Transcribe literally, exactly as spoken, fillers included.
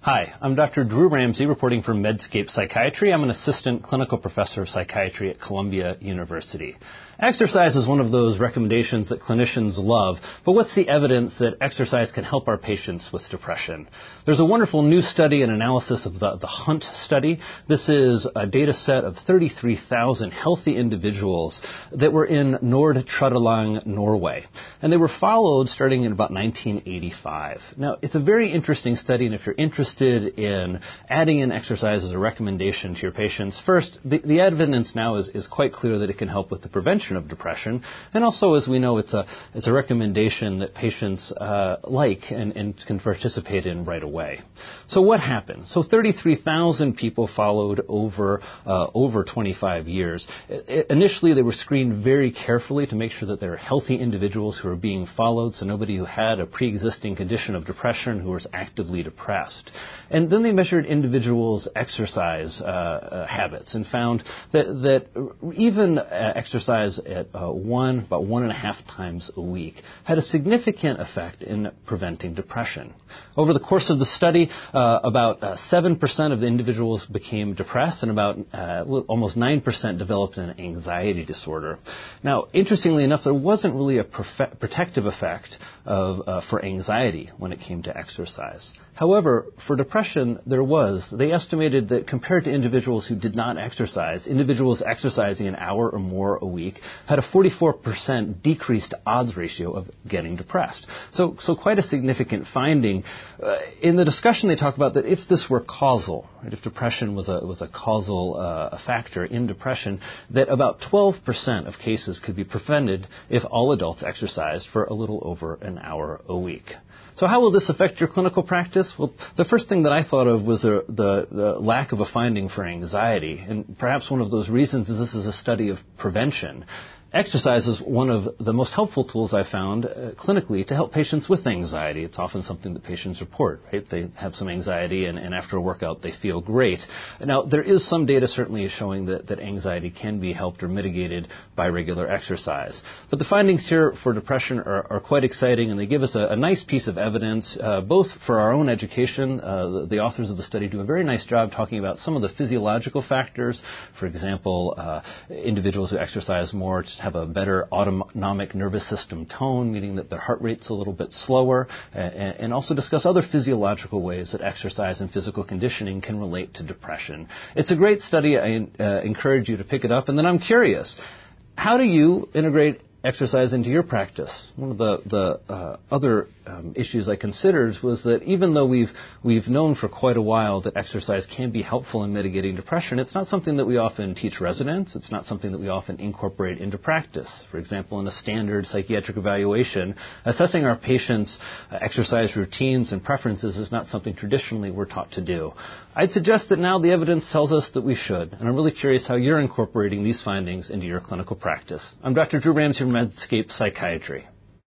Hi, I'm Doctor Drew Ramsey reporting for Medscape Psychiatry. I'm an assistant clinical professor of psychiatry at Columbia University. Exercise is one of those recommendations that clinicians love, but what's the evidence that exercise can help our patients with depression? There's a wonderful new study and analysis of the, the HUNT study. This is a data set of thirty-three thousand healthy individuals that were in Nord-Trøndelag, Norway. And they were followed starting in about nineteen eighty-five. Now, it's a very interesting study, and if you're interested in adding in exercise as a recommendation to your patients, first, the, the evidence now is, is quite clear that it can help with the prevention of depression, and also, as we know, it's a it's a recommendation that patients uh, like and, and can participate in right away. So what happened? So thirty-three thousand people followed over uh, over twenty-five years. I, initially, they were screened very carefully to make sure that they were healthy individuals who were being followed, so nobody who had a pre-existing condition of depression who was actively depressed. And then they measured individuals' exercise uh, uh, habits and found that that even uh, exercise at uh, one, about one and a half times a week had a significant effect in preventing depression. Over the course of the study, uh, about uh, seven percent of the individuals became depressed and about uh, almost nine percent developed an anxiety disorder. Now, interestingly enough, there wasn't really a profe- protective effect of, uh, for anxiety when it came to exercise. However, for depression, there was. They estimated that compared to individuals who did not exercise, individuals exercising an hour or more a week had a forty-four percent decreased odds ratio of getting depressed. So, so quite a significant finding. Uh, in the discussion, they talk about that if this were causal, right, if depression was a, was a causal uh, factor in depression, that about twelve percent of cases could be prevented if all adults exercised for a little over an hour a week. So how will this affect your clinical practice? Well, the first thing that I thought of was the, the, the lack of a finding for anxiety. And perhaps one of those reasons is this is a study of prevention. Exercise is one of the most helpful tools I've found uh, clinically to help patients with anxiety. It's often something that patients report, right? They have some anxiety and, and after a workout they feel great. Now, there is some data certainly showing that, that anxiety can be helped or mitigated by regular exercise. But the findings here for depression are, are quite exciting, and they give us a, a nice piece of evidence, uh, both for our own education. Uh, the, the authors of the study do a very nice job talking about some of the physiological factors. For example, uh, individuals who exercise more have a better autonomic nervous system tone, meaning that their heart rate's a little bit slower, and, and also discuss other physiological ways that exercise and physical conditioning can relate to depression. It's a great study. I uh, encourage you to pick it up. And then I'm curious, how do you integrate exercise into your practice? One of the, the uh, other um, issues I considered was that even though we've we've known for quite a while that exercise can be helpful in mitigating depression, it's not something that we often teach residents. It's not something that we often incorporate into practice. For example, in a standard psychiatric evaluation, assessing our patients' uh, exercise routines and preferences is not something traditionally we're taught to do. I'd suggest that now the evidence tells us that we should, and I'm really curious how you're incorporating these findings into your clinical practice. I'm Doctor Drew Ramsey from Medscape Psychiatry.